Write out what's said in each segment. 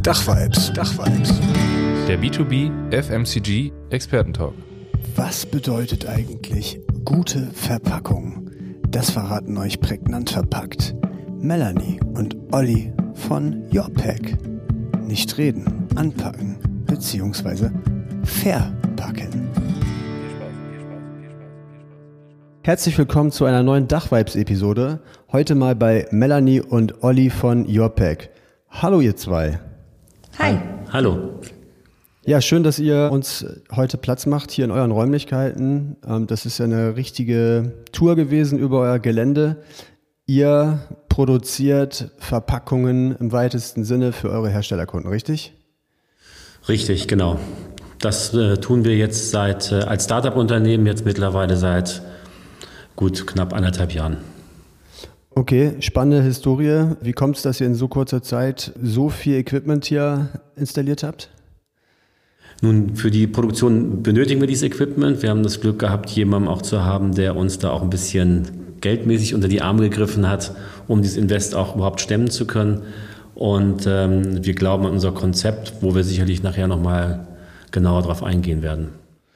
Dachvibes. Der B2B FMCG Expertentalk. Was bedeutet eigentlich gute Verpackung? Das verraten euch prägnant verpackt Melanie und Olli von YourPack. Nicht reden, anpacken bzw. verpacken. Herzlich willkommen zu einer neuen Dachvibes-Episode. Heute mal bei Melanie und Olli von YourPack. Hallo ihr zwei. Hi. Hallo. Ja, schön, dass ihr uns heute Platz macht hier in euren Räumlichkeiten. Das ist ja eine richtige Tour gewesen über euer Gelände. Ihr produziert Verpackungen im weitesten Sinne für eure Herstellerkunden, richtig? Richtig, genau. Das tun wir jetzt als Startup-Unternehmen jetzt mittlerweile seit gut knapp 1,5 Jahren. Okay, spannende Historie. Wie kommt es, dass ihr in so kurzer Zeit so viel Equipment hier installiert habt? Nun, für die Produktion benötigen wir dieses Equipment. Wir haben das Glück gehabt, jemanden auch zu haben, der uns da auch ein bisschen geldmäßig unter die Arme gegriffen hat, um dieses Invest auch überhaupt stemmen zu können. Und wir glauben an unser Konzept, wo wir sicherlich nachher nochmal genauer drauf eingehen werden.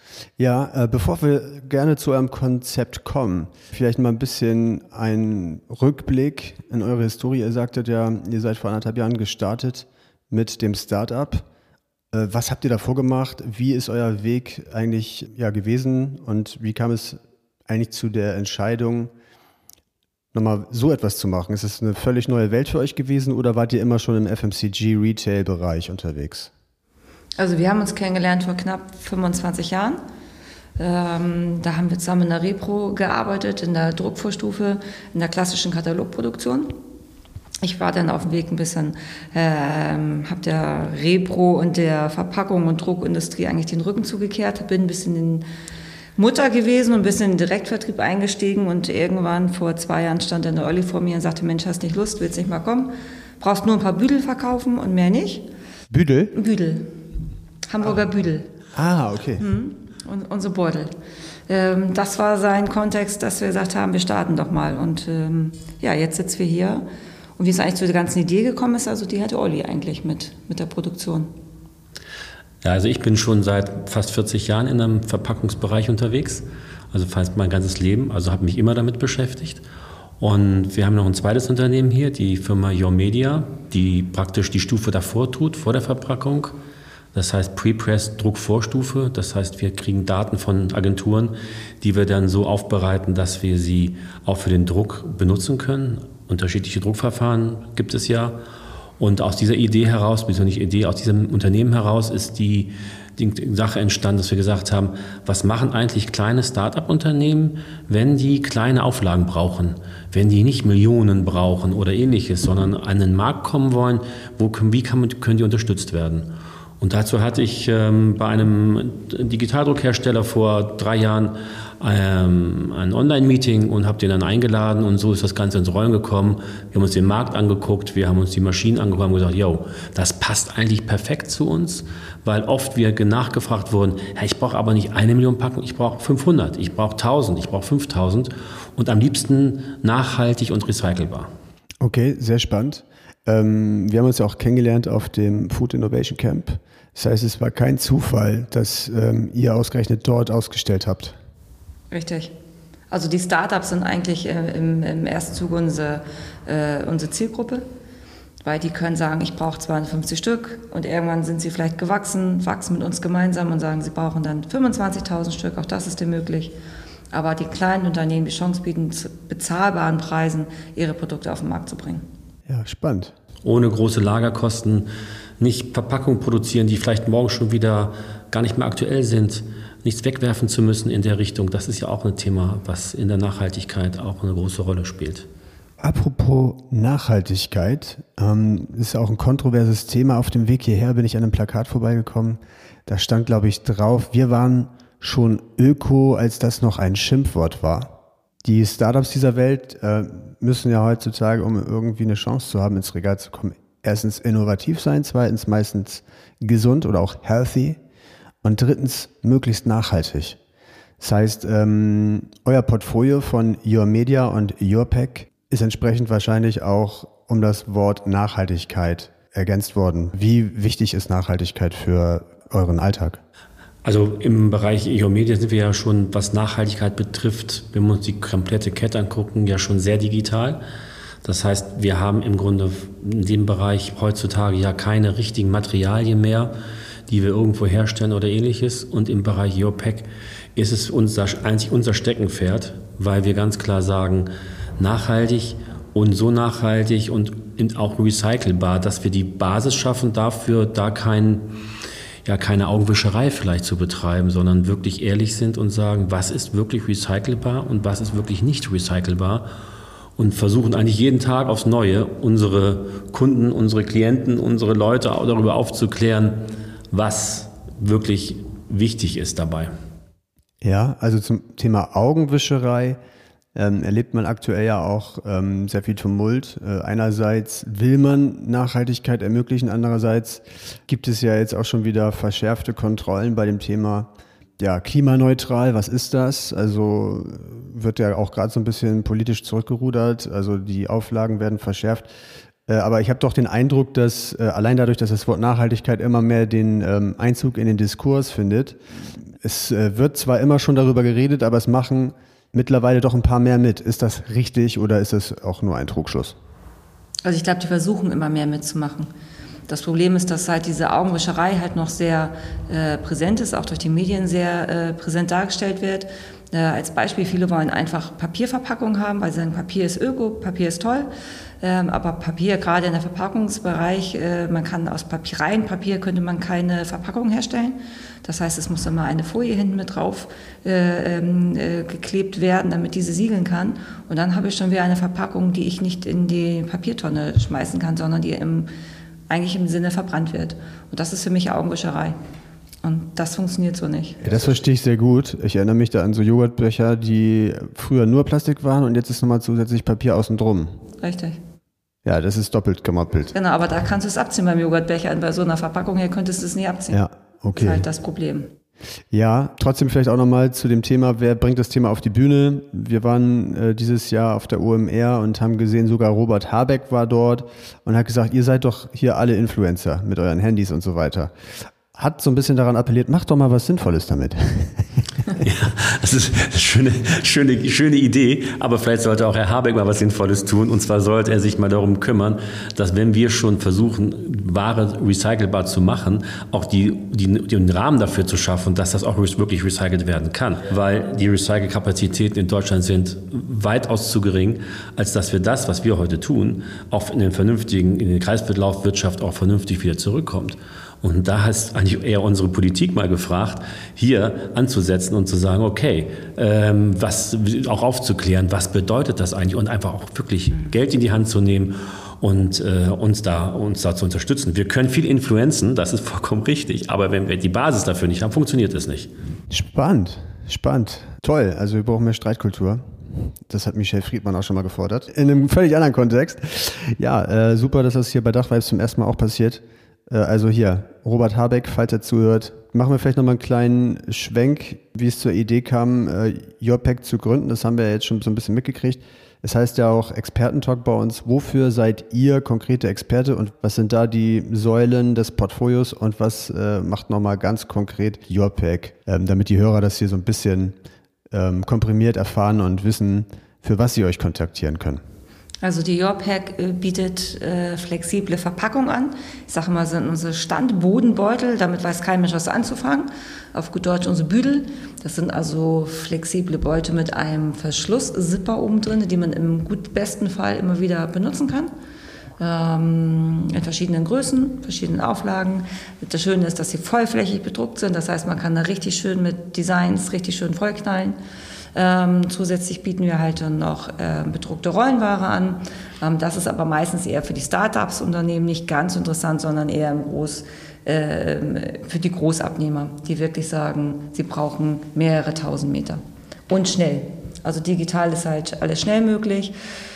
Ja, bevor wir gerne zu eurem Konzept kommen, vielleicht mal ein bisschen ein Rückblick in eure Historie. Ihr sagtet ja, ihr seid vor 1,5 Jahren gestartet mit dem Startup. Was habt ihr davor gemacht? Wie ist euer Weg eigentlich gewesen? Und wie kam es eigentlich zu der Entscheidung, nochmal so etwas zu machen? Ist es eine völlig neue Welt für euch gewesen oder wart ihr immer schon im FMCG-Retail-Bereich unterwegs? Also wir haben uns kennengelernt vor knapp 25 Jahren. Da haben wir zusammen in der Repro gearbeitet, in der Druckvorstufe, in der klassischen Katalogproduktion. Ich war dann auf dem Weg ein bisschen, habe der Repro und der Verpackung und Druckindustrie eigentlich den Rücken zugekehrt, bin ein bisschen in Mutter gewesen und ein bisschen in den Direktvertrieb eingestiegen und irgendwann vor 2 Jahren stand dann der Olli vor mir und sagte, Mensch, hast nicht Lust, willst nicht mal kommen? Brauchst nur ein paar Büdel verkaufen und mehr nicht. Büdel? Büdel. Hamburger Büdel. Ah, okay. Und unsere Beutel. Das war sein Kontext, dass wir gesagt haben, wir starten doch mal. Und jetzt sitzen wir hier. Und wie es eigentlich zu der ganzen Idee gekommen ist, also die hatte Olli eigentlich mit der Produktion. Ja, also ich bin schon seit fast 40 Jahren in einem Verpackungsbereich unterwegs. Also fast mein ganzes Leben. Also habe mich immer damit beschäftigt. Und wir haben noch ein zweites Unternehmen hier, die Firma YourMedia, die praktisch die Stufe davor tut, vor der Verpackung. Das heißt Pre-Press Druckvorstufe. Das heißt, wir kriegen Daten von Agenturen, die wir dann so aufbereiten, dass wir sie auch für den Druck benutzen können. Unterschiedliche Druckverfahren gibt es ja. Und aus dieser Idee heraus, beziehungsweise nicht Idee, aus diesem Unternehmen heraus ist die Sache entstanden, dass wir gesagt haben, was machen eigentlich kleine Start-up-Unternehmen, wenn die kleine Auflagen brauchen, wenn die nicht Millionen brauchen oder ähnliches, sondern an den Markt kommen wollen, wie können die unterstützt werden? Und dazu hatte ich bei einem Digitaldruckhersteller vor 3 Jahren ein Online-Meeting und habe den dann eingeladen und so ist das Ganze ins Rollen gekommen. Wir haben uns den Markt angeguckt, wir haben uns die Maschinen angeguckt und gesagt, das passt eigentlich perfekt zu uns, weil oft wir nachgefragt wurden, ich brauche aber nicht 1 Million Packungen, ich brauche 500, ich brauche 1000, ich brauche 5000 und am liebsten nachhaltig und recycelbar. Okay, sehr spannend. Wir haben uns ja auch kennengelernt auf dem Food Innovation Camp. Das heißt, es war kein Zufall, dass ihr ausgerechnet dort ausgestellt habt. Richtig. Also die Startups sind eigentlich im ersten Zug unsere Zielgruppe, weil die können sagen, ich brauche 250 Stück und irgendwann sind sie vielleicht gewachsen, wachsen mit uns gemeinsam und sagen, sie brauchen dann 25.000 Stück, auch das ist dir möglich. Aber die kleinen Unternehmen die Chance bieten, zu bezahlbaren Preisen ihre Produkte auf den Markt zu bringen. Ja, spannend. Ohne große Lagerkosten, nicht Verpackungen produzieren, die vielleicht morgen schon wieder gar nicht mehr aktuell sind, nichts wegwerfen zu müssen in der Richtung. Das ist ja auch ein Thema, was in der Nachhaltigkeit auch eine große Rolle spielt. Apropos Nachhaltigkeit, ist auch ein kontroverses Thema. Auf dem Weg hierher bin ich an einem Plakat vorbeigekommen. Da stand, glaube ich, drauf, wir waren schon Öko, als das noch ein Schimpfwort war. Die Startups dieser Welt müssen ja heutzutage, um irgendwie eine Chance zu haben, ins Regal zu kommen, erstens innovativ sein, zweitens meistens gesund oder auch healthy und drittens möglichst nachhaltig. Das heißt, euer Portfolio von YourMedia und YourPack ist entsprechend wahrscheinlich auch um das Wort Nachhaltigkeit ergänzt worden. Wie wichtig ist Nachhaltigkeit für euren Alltag? Also im Bereich EOMedia sind wir ja schon, was Nachhaltigkeit betrifft, wenn wir uns die komplette Kette angucken, ja schon sehr digital. Das heißt, wir haben im Grunde in dem Bereich heutzutage ja keine richtigen Materialien mehr, die wir irgendwo herstellen oder ähnliches. Und im Bereich JOPEC ist es eigentlich unser Steckenpferd, weil wir ganz klar sagen, nachhaltig und so nachhaltig und auch recycelbar, dass wir die Basis schaffen dafür, da keine Augenwischerei vielleicht zu betreiben, sondern wirklich ehrlich sind und sagen, was ist wirklich recycelbar und was ist wirklich nicht recycelbar und versuchen eigentlich jeden Tag aufs Neue unsere Kunden, unsere Klienten, unsere Leute auch darüber aufzuklären, was wirklich wichtig ist dabei. Ja, also zum Thema Augenwischerei erlebt man aktuell ja auch sehr viel Tumult. Einerseits will man Nachhaltigkeit ermöglichen, andererseits gibt es ja jetzt auch schon wieder verschärfte Kontrollen bei dem Thema klimaneutral. Was ist das? Also wird ja auch gerade so ein bisschen politisch zurückgerudert, also die Auflagen werden verschärft. Aber ich habe doch den Eindruck, dass allein dadurch, dass das Wort Nachhaltigkeit immer mehr den Einzug in den Diskurs findet, es wird zwar immer schon darüber geredet, aber es machen mittlerweile doch ein paar mehr mit. Ist das richtig oder ist das auch nur ein Trugschluss? Also ich glaube, die versuchen immer mehr mitzumachen. Das Problem ist, dass halt diese Augenwischerei halt noch sehr präsent ist, auch durch die Medien sehr präsent dargestellt wird. Als Beispiel, viele wollen einfach Papierverpackung haben, weil sie sagen, Papier ist öko, Papier ist toll. Aber Papier, gerade in der Verpackungsbereich, man kann aus rein Papier könnte man keine Verpackung herstellen. Das heißt, es muss immer eine Folie hinten mit drauf geklebt werden, damit diese siegeln kann. Und dann habe ich schon wieder eine Verpackung, die ich nicht in die Papiertonne schmeißen kann, sondern die eigentlich im Sinne verbrannt wird. Und das ist für mich Augenwischerei. Und das funktioniert so nicht. Ja, das verstehe ich sehr gut. Ich erinnere mich da an so Joghurtbecher, die früher nur Plastik waren und jetzt ist nochmal zusätzlich Papier außen drum. Richtig. Ja, das ist doppelt gemoppelt. Genau, aber da kannst du es abziehen beim Joghurtbecher. Bei so einer Verpackung hier könntest du es nie abziehen. Ja, okay. Das ist halt das Problem. Ja, trotzdem vielleicht auch nochmal zu dem Thema, wer bringt das Thema auf die Bühne? Wir waren dieses Jahr auf der OMR und haben gesehen, sogar Robert Habeck war dort und hat gesagt, ihr seid doch hier alle Influencer mit euren Handys und so weiter. Hat so ein bisschen daran appelliert, macht doch mal was Sinnvolles damit. Ja, das ist eine schöne Idee, aber vielleicht sollte auch Herr Habeck mal was Sinnvolles tun. Und zwar sollte er sich mal darum kümmern, dass wenn wir schon versuchen, Ware recycelbar zu machen, auch den Rahmen dafür zu schaffen, dass das auch wirklich recycelt werden kann. Weil die Recycelkapazitäten in Deutschland sind weitaus zu gering, als dass wir das, was wir heute tun, auch in den Kreislaufwirtschaft auch vernünftig wieder zurückkommt. Und da ist eigentlich eher unsere Politik mal gefragt, hier anzusetzen und zu sagen, okay, was auch aufzuklären, was bedeutet das eigentlich und einfach auch wirklich Geld in die Hand zu nehmen und uns da zu unterstützen. Wir können viel influenzen, das ist vollkommen richtig, aber wenn wir die Basis dafür nicht haben, funktioniert es nicht. Spannend. Toll, also wir brauchen mehr Streitkultur. Das hat Michel Friedmann auch schon mal gefordert. In einem völlig anderen Kontext. Ja, super, dass das hier bei Dachvibes zum ersten Mal auch passiert. Also hier, Robert Habeck, falls er zuhört, machen wir vielleicht nochmal einen kleinen Schwenk, wie es zur Idee kam, JOPEC zu gründen. Das haben wir ja jetzt schon so ein bisschen mitgekriegt. Es heißt ja auch Expertentalk bei uns. Wofür seid ihr konkrete Experte und was sind da die Säulen des Portfolios und was macht nochmal ganz konkret JOPEC, damit die Hörer das hier so ein bisschen komprimiert erfahren und wissen, für was sie euch kontaktieren können? Also die JOPEC bietet flexible Verpackung an. Ich sage mal, sind unsere Standbodenbeutel, damit weiß kein Mensch was anzufangen. Auf gut Deutsch unsere Büdel. Das sind also flexible Beutel mit einem Verschlusszipper oben drin, die man im besten Fall immer wieder benutzen kann. In verschiedenen Größen, verschiedenen Auflagen. Das Schöne ist, dass sie vollflächig bedruckt sind. Das heißt, man kann da richtig schön mit Designs richtig schön vollknallen. Zusätzlich bieten wir halt dann noch bedruckte Rollenware an. Das ist aber meistens eher für die Start-ups Unternehmen nicht ganz interessant, sondern eher für die Großabnehmer, die wirklich sagen, sie brauchen mehrere tausend Meter. Und schnell. Also digital ist halt alles schnell möglich.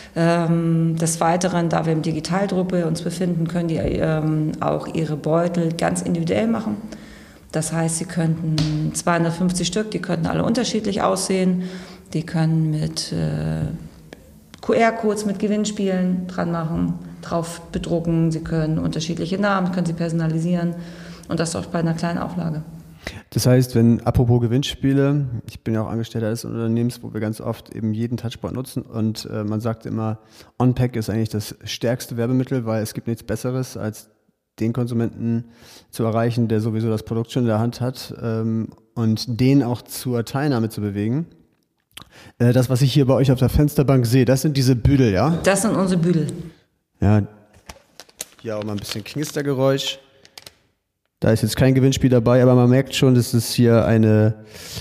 Des Weiteren, da wir im Digitaldruck bei uns befinden, können die auch ihre Beutel ganz individuell machen. Das heißt, sie könnten 250 Stück, die könnten alle unterschiedlich aussehen. Die können mit QR-Codes, mit Gewinnspielen dran machen. drauf bedrucken, Sie können unterschiedliche Namen, können Sie personalisieren und das auch bei einer kleinen Auflage. Das heißt, apropos Gewinnspiele, ich bin ja auch Angestellter eines Unternehmens, wo wir ganz oft eben jeden Touchpoint nutzen und man sagt immer, On-Pack ist eigentlich das stärkste Werbemittel, weil es gibt nichts Besseres, als den Konsumenten zu erreichen, der sowieso das Produkt schon in der Hand hat und den auch zur Teilnahme zu bewegen. Das, was ich hier bei euch auf der Fensterbank sehe, das sind diese Büdel, ja? Das sind unsere Büdel. Ja, hier auch mal ein bisschen Knistergeräusch. Da ist jetzt kein Gewinnspiel dabei, aber man merkt schon, dass es hier eine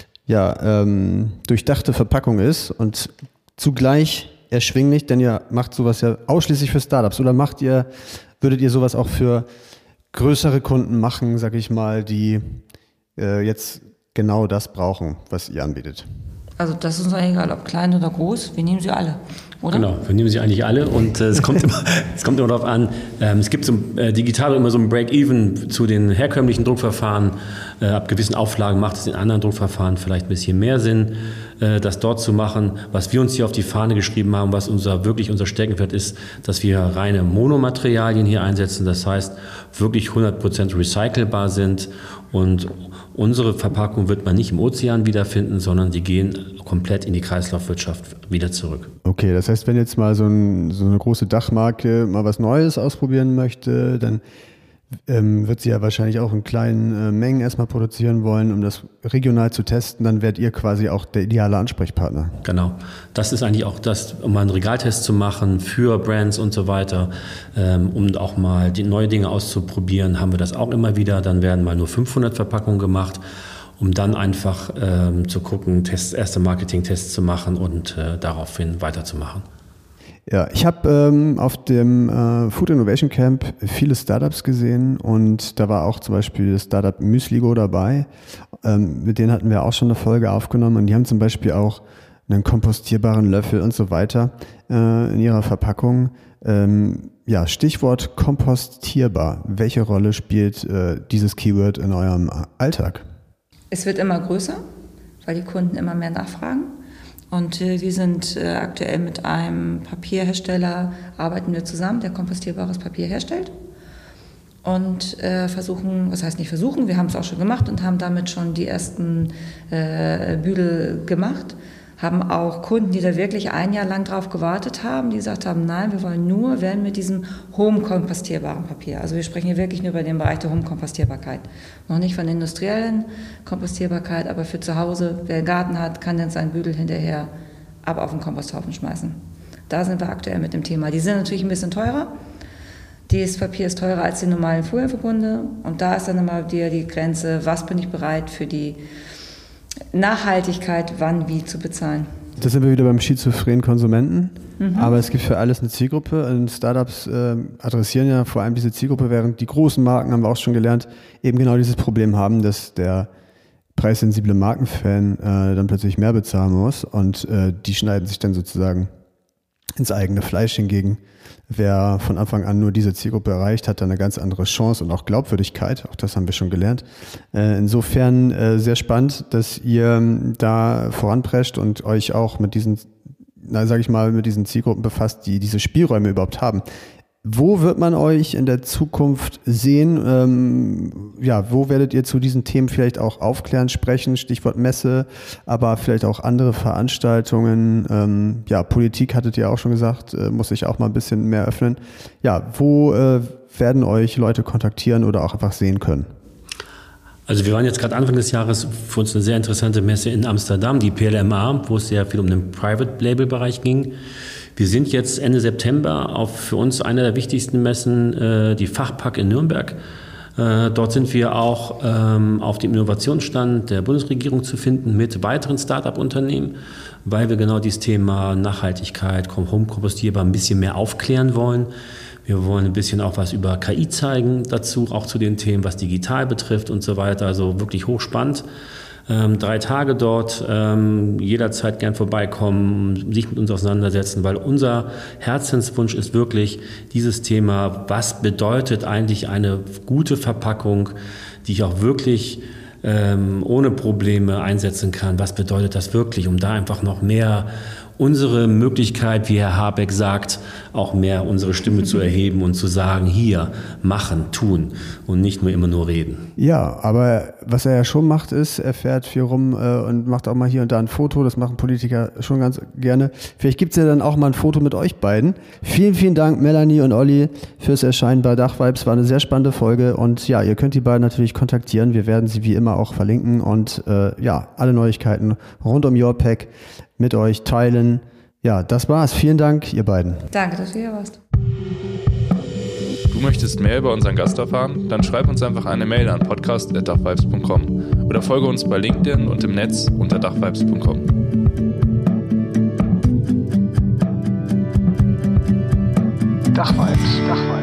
durchdachte Verpackung ist und zugleich erschwinglich, denn ihr macht sowas ja ausschließlich für Startups. Oder würdet ihr sowas auch für größere Kunden machen, sag ich mal, die jetzt genau das brauchen, was ihr anbietet? Also das ist uns eigentlich egal, ob klein oder groß, wir nehmen sie alle, oder? Genau, wir nehmen sie eigentlich alle und es kommt immer darauf an, es gibt digital immer so ein Break-Even zu den herkömmlichen Druckverfahren. Ab gewissen Auflagen macht es in anderen Druckverfahren vielleicht ein bisschen mehr Sinn, das dort zu machen. Was wir uns hier auf die Fahne geschrieben haben, was unser Steckenpferd ist, dass wir reine Monomaterialien hier einsetzen, das heißt wirklich 100% recycelbar sind und unsere Verpackung wird man nicht im Ozean wiederfinden, sondern die gehen komplett in die Kreislaufwirtschaft wieder zurück. Okay, das heißt, wenn jetzt mal so eine große Dachmarke mal was Neues ausprobieren möchte, dann wird sie ja wahrscheinlich auch in kleinen Mengen erstmal produzieren wollen, um das regional zu testen. Dann werdet ihr quasi auch der ideale Ansprechpartner. Genau. Das ist eigentlich auch das, um mal einen Regaltest zu machen für Brands und so weiter, um auch mal die neue Dinge auszuprobieren, haben wir das auch immer wieder. Dann werden mal nur 500 Verpackungen gemacht, um dann einfach zu gucken, erste Marketing-Tests zu machen und daraufhin weiterzumachen. Ja, ich habe auf dem Food Innovation Camp viele Startups gesehen und da war auch zum Beispiel das Startup Müsligo dabei. Mit denen hatten wir auch schon eine Folge aufgenommen und die haben zum Beispiel auch einen kompostierbaren Löffel und so weiter in ihrer Verpackung. Stichwort kompostierbar. Welche Rolle spielt dieses Keyword in eurem Alltag? Es wird immer größer, weil die Kunden immer mehr nachfragen. Und wir sind aktuell mit einem Papierhersteller, arbeiten wir zusammen, der kompostierbares Papier herstellt. Und wir haben es auch schon gemacht und haben damit schon die ersten Büdel gemacht. Haben auch Kunden, die da wirklich ein Jahr lang drauf gewartet haben, die gesagt haben, nein, wir wollen nur werden mit diesem home-kompostierbaren Papier. Also wir sprechen hier wirklich nur über den Bereich der Home-Kompostierbarkeit. Noch nicht von industriellen Kompostierbarkeit, aber für zu Hause, wer einen Garten hat, kann dann seinen Büdel hinterher ab auf den Komposthaufen schmeißen. Da sind wir aktuell mit dem Thema. Die sind natürlich ein bisschen teurer. Das Papier ist teurer als die normalen Folienverbunde. Und da ist dann immer wieder die Grenze, was bin ich bereit für die Nachhaltigkeit, wann, wie zu bezahlen. Da sind wir wieder beim schizophrenen Konsumenten. Aber es gibt für alles eine Zielgruppe. Und Startups adressieren ja vor allem diese Zielgruppe, während die großen Marken, haben wir auch schon gelernt, eben genau dieses Problem haben, dass der preissensible Markenfan dann plötzlich mehr bezahlen muss. Und die schneiden sich dann sozusagen ins eigene Fleisch hingegen. Wer von Anfang an nur diese Zielgruppe erreicht, hat dann eine ganz andere Chance und auch Glaubwürdigkeit. Auch das haben wir schon gelernt. Insofern sehr spannend, dass ihr da voranprescht und euch auch mit diesen, mit diesen Zielgruppen befasst, die diese Spielräume überhaupt haben. Wo wird man euch in der Zukunft sehen? Wo werdet ihr zu diesen Themen vielleicht auch aufklären, sprechen? Stichwort Messe, aber vielleicht auch andere Veranstaltungen. Politik hattet ihr auch schon gesagt, muss sich auch mal ein bisschen mehr öffnen. Ja, wo werden euch Leute kontaktieren oder auch einfach sehen können? Also wir waren jetzt gerade Anfang des Jahres für uns eine sehr interessante Messe in Amsterdam, die PLMA, wo es sehr viel um den Private-Label-Bereich ging. Wir sind jetzt Ende September für uns eine der wichtigsten Messen, die Fachpack in Nürnberg. Dort sind wir auch auf dem Innovationsstand der Bundesregierung zu finden mit weiteren Start-up-Unternehmen, weil wir genau dieses Thema Nachhaltigkeit, Home-kompostierbar ein bisschen mehr aufklären wollen. Wir wollen ein bisschen auch was über KI zeigen dazu, auch zu den Themen, was digital betrifft und so weiter. Also wirklich hochspannend. 3 Tage dort, jederzeit gern vorbeikommen, sich mit uns auseinandersetzen, weil unser Herzenswunsch ist wirklich dieses Thema, was bedeutet eigentlich eine gute Verpackung, die ich auch wirklich ohne Probleme einsetzen kann. Was bedeutet das wirklich, um da einfach noch mehr unsere Möglichkeit, wie Herr Habeck sagt, auch mehr unsere Stimme zu erheben und zu sagen, hier, machen, tun und nicht nur immer nur reden. Ja, aber was er ja schon macht, ist, er fährt viel rum und macht auch mal hier und da ein Foto. Das machen Politiker schon ganz gerne. Vielleicht gibt es ja dann auch mal ein Foto mit euch beiden. Vielen, vielen Dank, Melanie und Olli, fürs Erscheinen bei Dachvibes. War eine sehr spannende Folge und ja, ihr könnt die beiden natürlich kontaktieren. Wir werden sie wie immer auch verlinken und ja, alle Neuigkeiten rund um YourPack mit euch teilen. Ja, das war's. Vielen Dank, ihr beiden. Danke, dass du hier warst. Du möchtest mehr über unseren Gast erfahren? Dann schreib uns einfach eine Mail an podcast@dachvibes.com oder folge uns bei LinkedIn und im Netz unter dachvibes.com. Dachvibes.